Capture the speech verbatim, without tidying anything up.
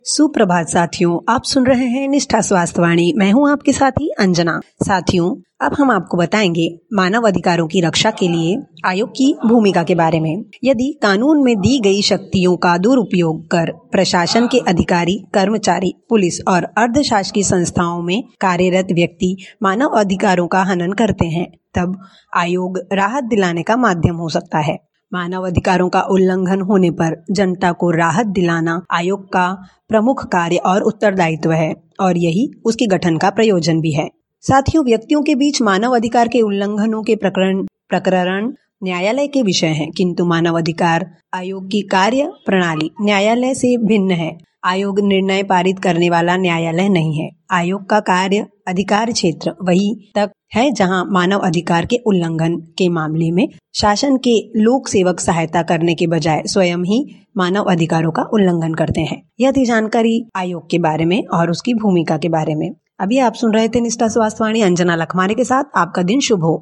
सुप्रभात साथियों, आप सुन रहे हैं निष्ठा स्वास्थ्य वाणी। मैं हूं आपके साथी अंजना। साथियों, अब हम आपको बताएंगे मानव अधिकारों की रक्षा के लिए आयोग की भूमिका के बारे में। यदि कानून में दी गई शक्तियों का दुरुपयोग कर प्रशासन के अधिकारी, कर्मचारी, पुलिस और अर्धशासकीय संस्थाओं में कार्यरत व्यक्ति मानव अधिकारों का हनन करते हैं, तब आयोग राहत दिलाने का माध्यम हो सकता है। मानव अधिकारों का उल्लंघन होने पर जनता को राहत दिलाना आयोग का प्रमुख कार्य और उत्तरदायित्व है और यही उसके गठन का प्रयोजन भी है। साथियों, व्यक्तियों के बीच मानव अधिकार के उल्लंघनों के प्रकरण प्रकरण न्यायालय के विषय हैं, किंतु मानव अधिकार आयोग की कार्य प्रणाली न्यायालय से भिन्न है। आयोग निर्णय पारित करने वाला न्यायालय नहीं है। आयोग का कार्य अधिकार क्षेत्र वही तक है जहां मानव अधिकार के उल्लंघन के मामले में शासन के लोक सेवक सहायता करने के बजाय स्वयं ही मानव अधिकारों का उल्लंघन करते हैं। यह थी जानकारी आयोग के बारे में और उसकी भूमिका के बारे में। अभी आप सुन रहे थे निष्ठा स्वास्थ्य वाणी अंजना लखमाने के साथ। आपका दिन शुभ हो।